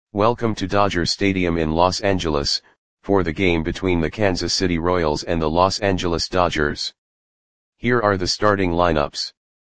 Welcome to Dodger Stadium in Los Angeles, for the game between the Kansas City Royals and the Los Angeles Dodgers. Here are the starting lineups.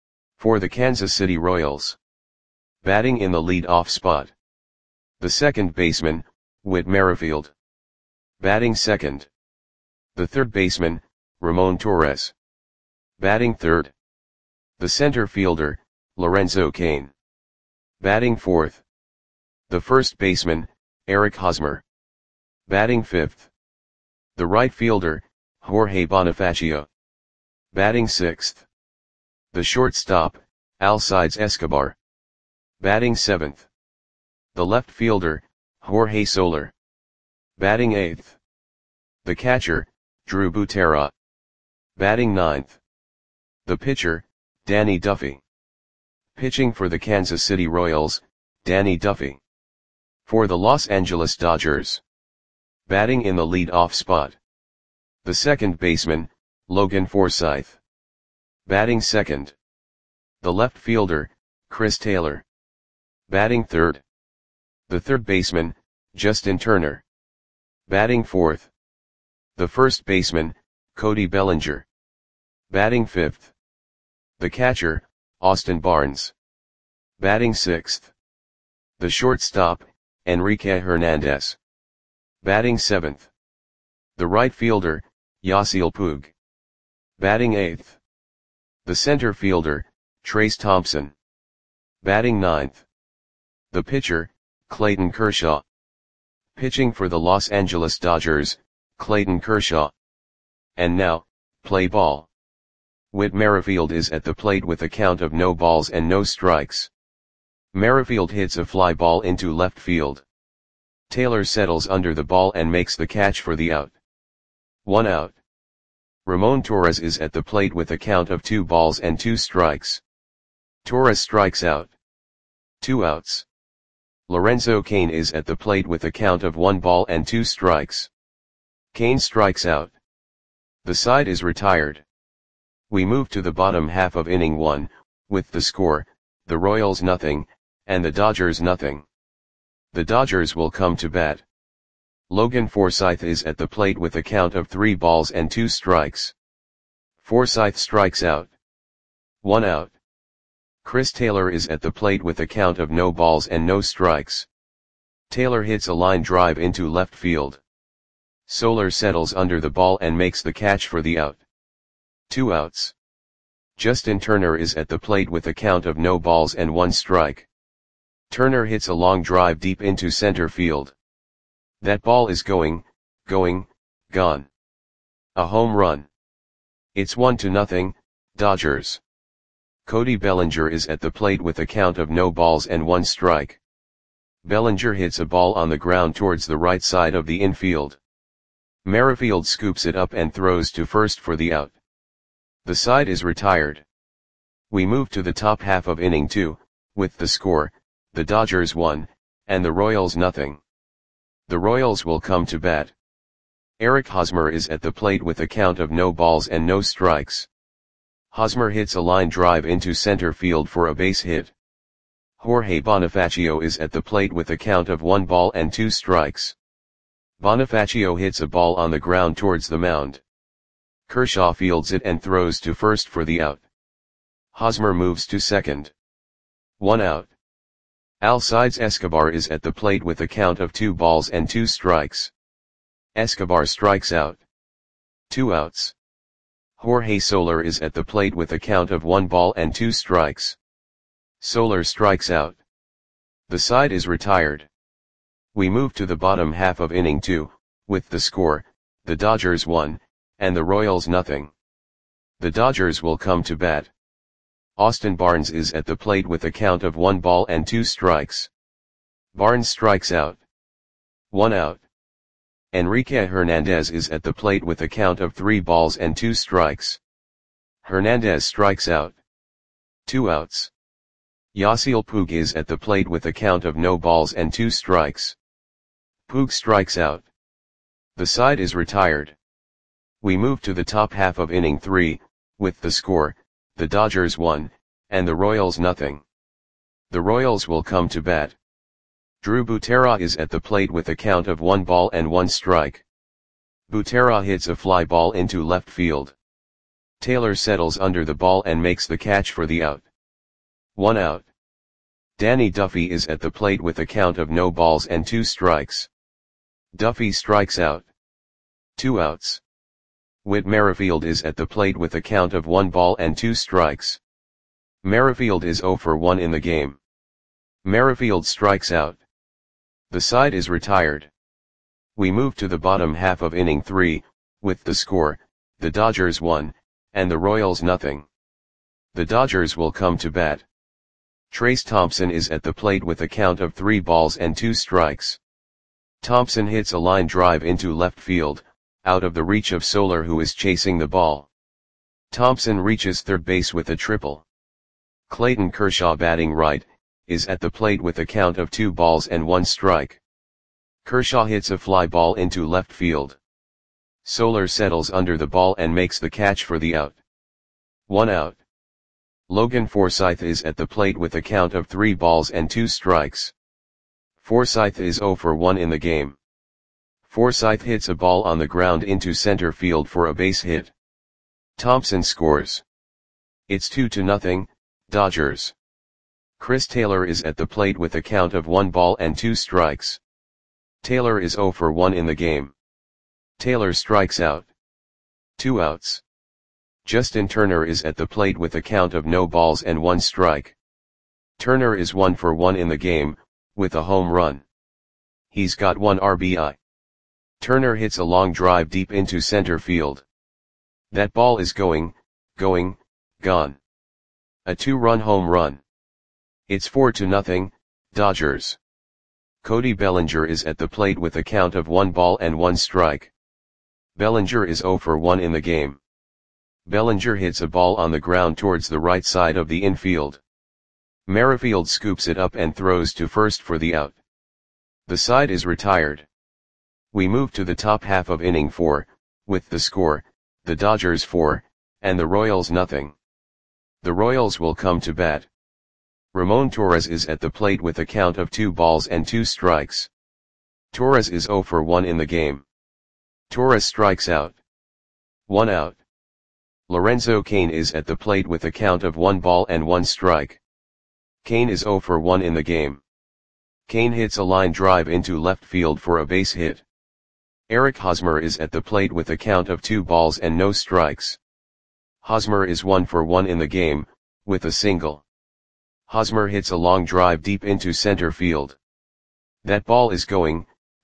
For the Kansas City Royals. Batting in the lead-off spot. The second baseman, Whit Merrifield. Batting second. The third baseman, Ramon Torres. Batting third. The center fielder, Lorenzo Cain. Batting fourth. The first baseman, Eric Hosmer. Batting fifth. The right fielder, Jorge Bonifacio. Batting sixth. The shortstop, Alcides Escobar. Batting seventh. The left fielder, Jorge Soler. Batting eighth. The catcher, Drew Butera. Batting ninth. The pitcher, Danny Duffy. Pitching for the Kansas City Royals, Danny Duffy. For the Los Angeles Dodgers. Batting in the lead-off spot. The second baseman, Logan Forsythe. Batting second. The left fielder, Chris Taylor. Batting third. The third baseman, Justin Turner. Batting fourth. The first baseman, Cody Bellinger. Batting fifth. The catcher, Austin Barnes. Batting sixth. The shortstop, Enrique Hernandez. Batting seventh. The right fielder, Yasiel Puig. Batting eighth. The center fielder, Trayce Thompson. Batting ninth. The pitcher, Clayton Kershaw. Pitching for the Los Angeles Dodgers, Clayton Kershaw. And now, play ball. Whit Merrifield is at the plate with a count of no balls and no strikes. Merrifield hits a fly ball into left field. Taylor settles under the ball and makes the catch for the out. 1 out. Ramon Torres is at the plate with a count of 2 balls and 2 strikes. Torres strikes out. 2 outs. Lorenzo Cain is at the plate with a count of 1 ball and 2 strikes. Cain strikes out. The side is retired. We move to the bottom half of inning 1, with the score, the Royals nothing, and the Dodgers nothing. The Dodgers will come to bat. Logan Forsythe is at the plate with a count of 3 balls and 2 strikes. Forsythe strikes out. 1 out. Chris Taylor is at the plate with a count of no balls and no strikes. Taylor hits a line drive into left field. Soler settles under the ball and makes the catch for the out. 2 outs. Justin Turner is at the plate with a count of no balls and 1 strike. Turner hits a long drive deep into center field. That ball is gone. A home run. It's 1-0, Dodgers. Cody Bellinger is at the plate with a count of no balls and 1 strike. Bellinger hits a ball on the ground towards the right side of the infield. Merrifield scoops it up and throws to first for the out. The side is retired. We move to the top half of inning 2, with the score, the Dodgers 1, and the Royals nothing. The Royals will come to bat. Eric Hosmer is at the plate with a count of no balls and no strikes. Hosmer hits a line drive into center field for a base hit. Jorge Bonifacio is at the plate with a count of 1 ball and 2 strikes. Bonifacio hits a ball on the ground towards the mound. Kershaw fields it and throws to first for the out. Hosmer moves to second. 1 out. Alcides Escobar is at the plate with a count of 2 balls and 2 strikes. Escobar strikes out. 2 outs. Jorge Soler is at the plate with a count of 1 ball and 2 strikes. Soler strikes out. The side is retired. We move to the bottom half of inning 2, with the score, the Dodgers 1, and the Royals nothing. The Dodgers will come to bat. Austin Barnes is at the plate with a count of 1 ball and 2 strikes. Barnes strikes out. 1 out. Enrique Hernandez is at the plate with a count of 3 balls and 2 strikes. Hernandez strikes out. 2 outs. Yasiel Puig is at the plate with a count of no balls and 2 strikes. Puig strikes out. The side is retired. We move to the top half of inning 3, with the score, the Dodgers 1, and the Royals nothing. The Royals will come to bat. Drew Butera is at the plate with a count of 1 ball and 1 strike. Butera hits a fly ball into left field. Taylor settles under the ball and makes the catch for the out. 1 out. Danny Duffy is at the plate with a count of no balls and 2 strikes. Duffy strikes out. 2 outs. Whit Merrifield is at the plate with a count of 1 ball and 2 strikes. Merrifield is 0 for 1 in the game. Merrifield strikes out. The side is retired. We move to the bottom half of inning 3, with the score, the Dodgers 1, and the Royals nothing. The Dodgers will come to bat. Trayce Thompson is at the plate with a count of 3 balls and 2 strikes. Thompson hits a line drive into left field, out of the reach of Soler, who is chasing the ball. Thompson reaches third base with a triple. Clayton Kershaw, batting right, is at the plate with a count of 2 balls and 1 strike. Kershaw hits a fly ball into left field. Soler settles under the ball and makes the catch for the out. 1 out. Logan Forsythe is at the plate with a count of 3 balls and 2 strikes. Forsythe is 0 for 1 in the game. Forsythe hits a ball on the ground into center field for a base hit. Thompson scores. It's 2-0, Dodgers. Chris Taylor is at the plate with a count of 1 ball and 2 strikes. Taylor is 0 for 1 in the game. Taylor strikes out. 2 outs. Justin Turner is at the plate with a count of no balls and 1 strike. Turner is 1 for 1 in the game, with a home run. He's got 1 RBI. Turner hits a long drive deep into center field. That ball is gone. A 2-run home run. It's 4-0, Dodgers. Cody Bellinger is at the plate with a count of 1 ball and 1 strike. Bellinger is 0 for 1 in the game. Bellinger hits a ball on the ground towards the right side of the infield. Merrifield scoops it up and throws to first for the out. The side is retired. We move to the top half of inning 4, with the score, the Dodgers 4, and the Royals nothing. The Royals will come to bat. Ramon Torres is at the plate with a count of 2 balls and 2 strikes. Torres is 0 for 1 in the game. Torres strikes out. 1 out. Lorenzo Cain is at the plate with a count of 1 ball and 1 strike. Cain is 0 for 1 in the game. Cain hits a line drive into left field for a base hit. Eric Hosmer is at the plate with a count of 2 balls and no strikes. Hosmer is 1 for 1 in the game, with a single. Hosmer hits a long drive deep into center field. That ball is gone.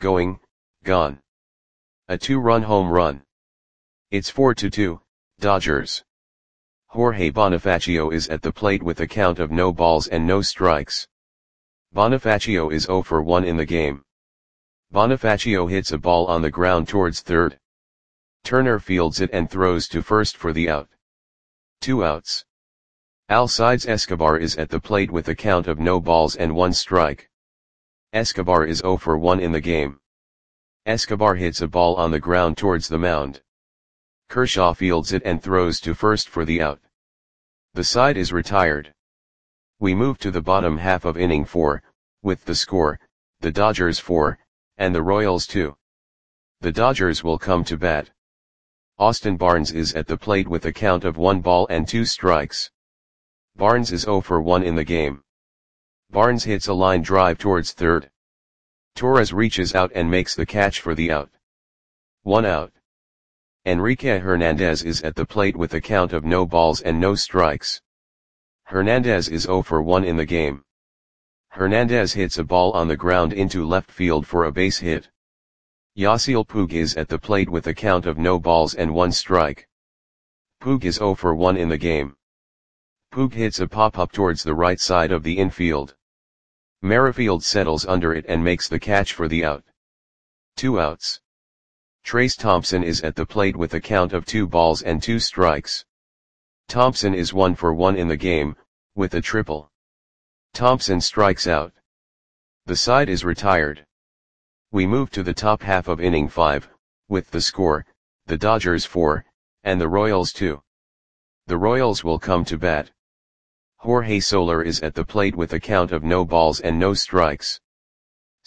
A 2-run home run. It's 4-2, Dodgers. Jorge Bonifacio is at the plate with a count of no balls and no strikes. Bonifacio is 0 for 1 in the game. Bonifacio hits a ball on the ground towards third. Turner fields it and throws to first for the out. 2 outs. Alcides Escobar is at the plate with a count of no balls and 1 strike. Escobar is 0 for 1 in the game. Escobar hits a ball on the ground towards the mound. Kershaw fields it and throws to first for the out. The side is retired. We move to the bottom half of inning 4, with the score, the Dodgers 4, and the Royals 2. The Dodgers will come to bat. Austin Barnes is at the plate with a count of 1 ball and 2 strikes. Barnes is 0 for 1 in the game. Barnes hits a line drive towards third. Torres reaches out and makes the catch for the out. 1 out. Enrique Hernandez is at the plate with a count of no balls and no strikes. Hernandez is 0 for 1 in the game. Hernandez hits a ball on the ground into left field for a base hit. Yasiel Puig is at the plate with a count of no balls and 1 strike. Puig is 0 for 1 in the game. Puig hits a pop-up towards the right side of the infield. Merrifield settles under it and makes the catch for the out. 2 outs. Trayce Thompson is at the plate with a count of 2 balls and 2 strikes. Thompson is 1 for 1 in the game, with a triple. Thompson strikes out. The side is retired. We move to the top half of inning 5, with the score, the Dodgers 4, and the Royals 2. The Royals will come to bat. Jorge Soler is at the plate with a count of no balls and no strikes.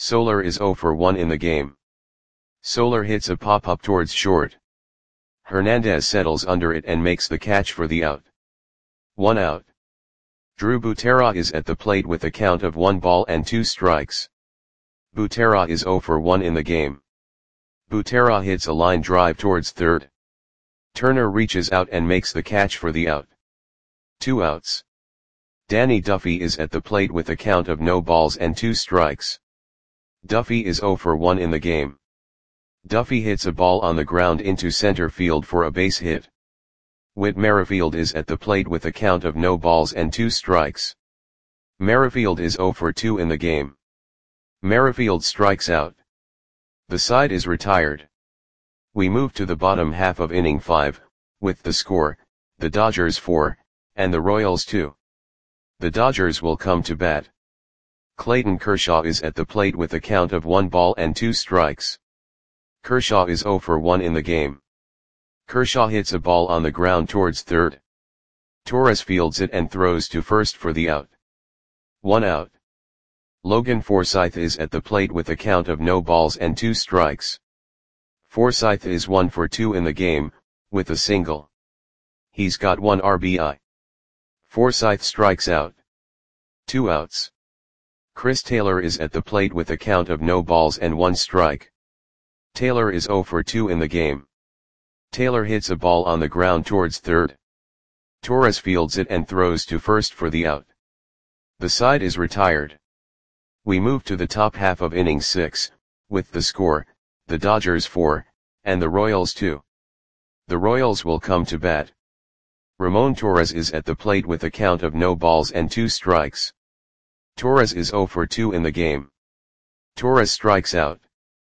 Soler is 0 for 1 in the game. Soler hits a pop-up towards short. Hernandez settles under it and makes the catch for the out. 1 out. Drew Butera is at the plate with a count of 1 ball and 2 strikes. Butera is 0 for 1 in the game. Butera hits a line drive towards third. Turner reaches out and makes the catch for the out. 2 outs. Danny Duffy is at the plate with a count of no balls and 2 strikes. Duffy is 0 for 1 in the game. Duffy hits a ball on the ground into center field for a base hit. Whit Merrifield is at the plate with a count of no balls and 2 strikes. Merrifield is 0 for 2 in the game. Merrifield strikes out. The side is retired. We move to the bottom half of inning 5, with the score, the Dodgers 4, and the Royals 2. The Dodgers will come to bat. Clayton Kershaw is at the plate with a count of 1 ball and 2 strikes. Kershaw is 0 for 1 in the game. Kershaw hits a ball on the ground towards third. Torres fields it and throws to first for the out. 1 out. Logan Forsythe is at the plate with a count of no balls and 2 strikes. Forsythe is 1 for 2 in the game, with a single. He's got 1 RBI. Forsythe strikes out. 2 outs. Chris Taylor is at the plate with a count of no balls and 1 strike. Taylor is 0 for 2 in the game. Taylor hits a ball on the ground towards third. Torres fields it and throws to first for the out. The side is retired. We move to the top half of inning 6, with the score, the Dodgers 4, and the Royals 2. The Royals will come to bat. Ramon Torres is at the plate with a count of no balls and 2 strikes. Torres is 0 for 2 in the game. Torres strikes out.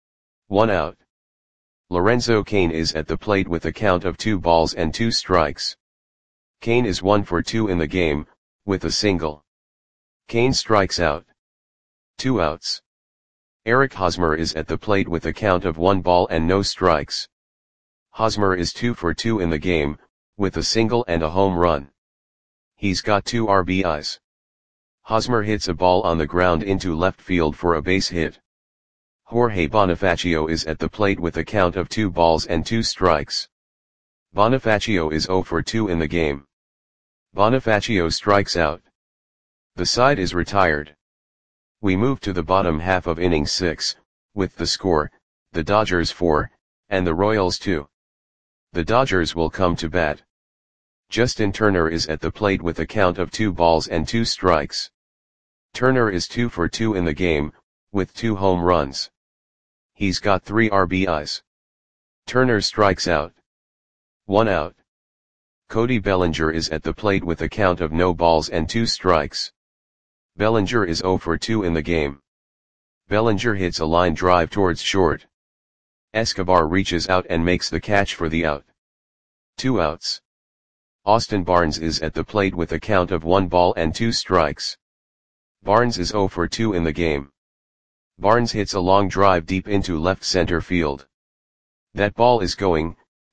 1 out. Lorenzo Cain is at the plate with a count of 2 balls and 2 strikes. Cain is 1 for 2 in the game, with a single. Cain strikes out. 2 outs. Eric Hosmer is at the plate with a count of 1 ball and no strikes. Hosmer is 2 for 2 in the game, with a single and a home run. He's got 2 RBIs. Hosmer hits a ball on the ground into left field for a base hit. Jorge Bonifacio is at the plate with a count of 2 balls and 2 strikes. Bonifacio is 0 for 2 in the game. Bonifacio strikes out. The side is retired. We move to the bottom half of inning 6, with the score, the Dodgers 4, and the Royals 2. The Dodgers will come to bat. Justin Turner is at the plate with a count of 2 balls and 2 strikes. Turner is 2 for 2 in the game, with 2 home runs. He's got 3 RBIs. Turner strikes out. 1 out. Cody Bellinger is at the plate with a count of no balls and 2 strikes. Bellinger is 0 for 2 in the game. Bellinger hits a line drive towards short. Escobar reaches out and makes the catch for the out. 2 outs. Austin Barnes is at the plate with a count of 1 ball and 2 strikes. Barnes is 0 for 2 in the game. Barnes hits a long drive deep into left center field. That ball is gone.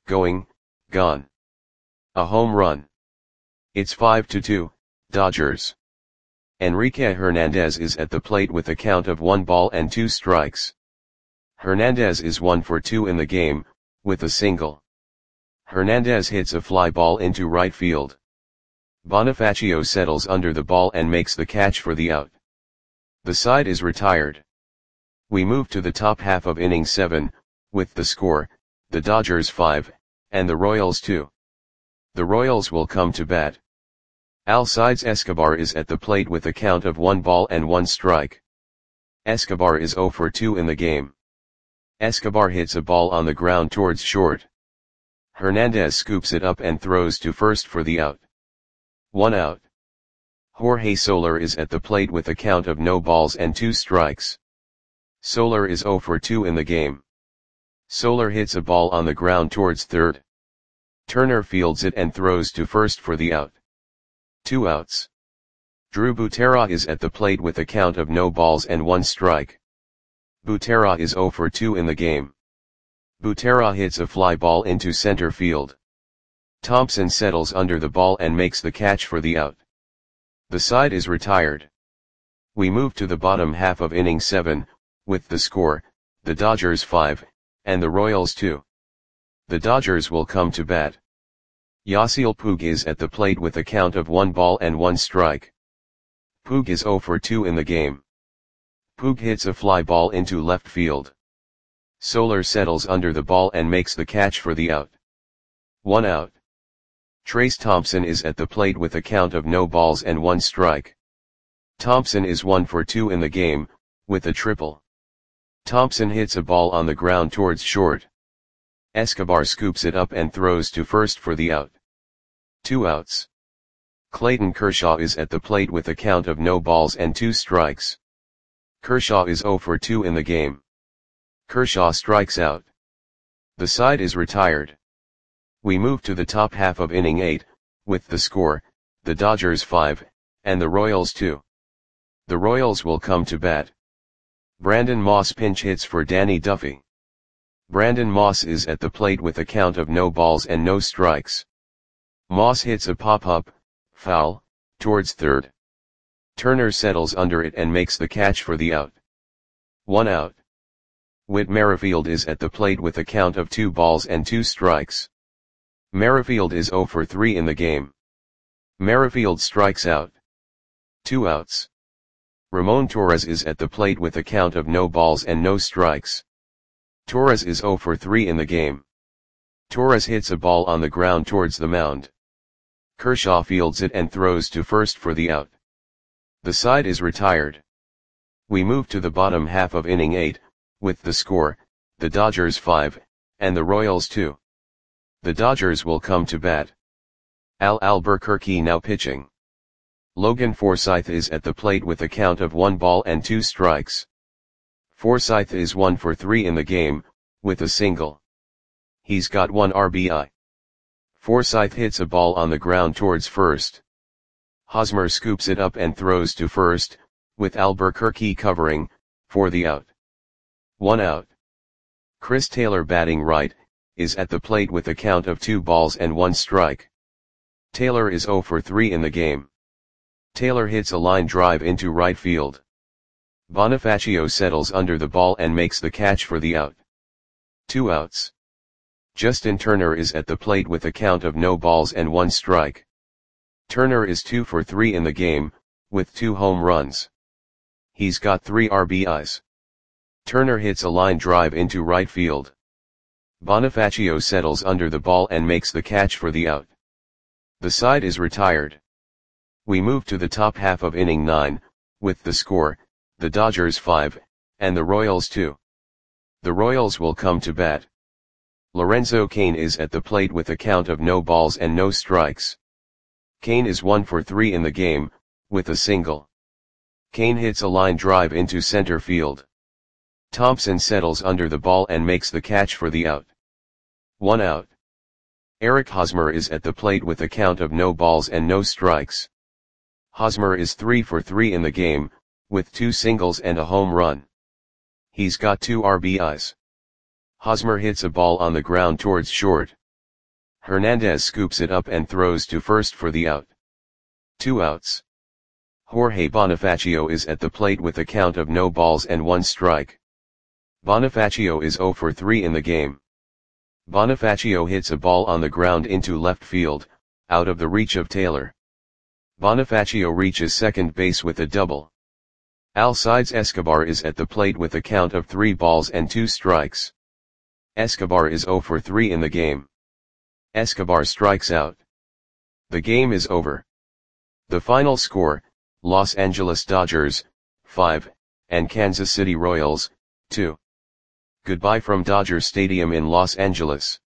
A home run. It's 5-2, Dodgers. Enrique Hernandez is at the plate with a count of 1 ball and 2 strikes. Hernandez is 1 for 2 in the game, with a single. Hernandez hits a fly ball into right field. Bonifacio settles under the ball and makes the catch for the out. The side is retired. We move to the top half of inning 7, with the score, the Dodgers 5, and the Royals 2. The Royals will come to bat. Alcides Escobar is at the plate with a count of 1 ball and 1 strike. Escobar is 0 for 2 in the game. Escobar hits a ball on the ground towards short. Hernandez scoops it up and throws to first for the out. 1 out. Jorge Soler is at the plate with a count of no balls and 2 strikes. Soler is 0 for 2 in the game. Soler hits a ball on the ground towards third. Turner fields it and throws to first for the out. 2 outs. Drew Butera is at the plate with a count of no balls and 1 strike. Butera is 0 for 2 in the game. Butera hits a fly ball into center field. Thompson settles under the ball and makes the catch for the out. The side is retired. We move to the bottom half of inning 7, with the score, the Dodgers 5, and the Royals 2. The Dodgers will come to bat. Yasiel Puig is at the plate with a count of 1 ball and 1 strike. Puig is 0 for 2 in the game. Puig hits a fly ball into left field. Soler settles under the ball and makes the catch for the out. 1 out. Trayce Thompson is at the plate with a count of no balls and 1 strike. Thompson is 1 for 2 in the game, with a triple. Thompson hits a ball on the ground towards short. Escobar scoops it up and throws to first for the out. 2 outs. Clayton Kershaw is at the plate with a count of no balls and 2 strikes. Kershaw is 0 for 2 in the game. Kershaw strikes out. The side is retired. We move to the top half of inning 8, with the score, the Dodgers 5, and the Royals 2. The Royals will come to bat. Brandon Moss pinch hits for Danny Duffy. Brandon Moss is at the plate with a count of no balls and no strikes. Moss hits a pop-up, foul, towards third. Turner settles under it and makes the catch for the out. 1 out. Whit Merrifield is at the plate with a count of 2 balls and 2 strikes. Merrifield is 0 for 3 in the game. Merrifield strikes out. 2 outs. Ramon Torres is at the plate with a count of no balls and no strikes. Torres is 0 for 3 in the game. Torres hits a ball on the ground towards the mound. Kershaw fields it and throws to first for the out. The side is retired. We move to the bottom half of inning 8, with the score, the Dodgers 5, and the Royals 2. The Dodgers will come to bat. Al Albuquerque now pitching. Logan Forsythe is at the plate with a count of 1 ball and 2 strikes. Forsythe is 1 for 3 in the game, with a single. He's got 1 RBI. Forsythe hits a ball on the ground towards first. Hosmer scoops it up and throws to first, with Albuquerque covering, for the out. 1 out. Chris Taylor batting right, is at the plate with a count of 2 balls and 1 strike. Taylor is 0 for 3 in the game. Taylor hits a line drive into right field. Bonifacio settles under the ball and makes the catch for the out. 2 outs. Justin Turner is at the plate with a count of no balls and 1 strike. Turner is 2 for 3 in the game, with 2 home runs. He's got 3 RBIs. Turner hits a line drive into right field. Bonifacio settles under the ball and makes the catch for the out. The side is retired. We move to the top half of inning 9, with the score, the Dodgers 5, and the Royals 2. The Royals will come to bat. Lorenzo Cain is at the plate with a count of no balls and no strikes. Cain is 1 for 3 in the game, with a single. Cain hits a line drive into center field. Thompson settles under the ball and makes the catch for the out. 1 out. Eric Hosmer is at the plate with a count of no balls and no strikes. Hosmer is 3 for 3 in the game, with 2 singles and a home run. He's got 2 RBIs. Hosmer hits a ball on the ground towards short. Hernandez scoops it up and throws to first for the out. 2 outs. Jorge Bonifacio is at the plate with a count of no balls and 1 strike. Bonifacio is 0 for 3 in the game. Bonifacio hits a ball on the ground into left field, out of the reach of Taylor. Bonifacio reaches second base with a double. Alcides Escobar is at the plate with a count of 3 balls and 2 strikes. Escobar is 0 for 3 in the game. Escobar strikes out. The game is over. The final score, Los Angeles Dodgers, 5, and Kansas City Royals, 2. Goodbye from Dodger Stadium in Los Angeles.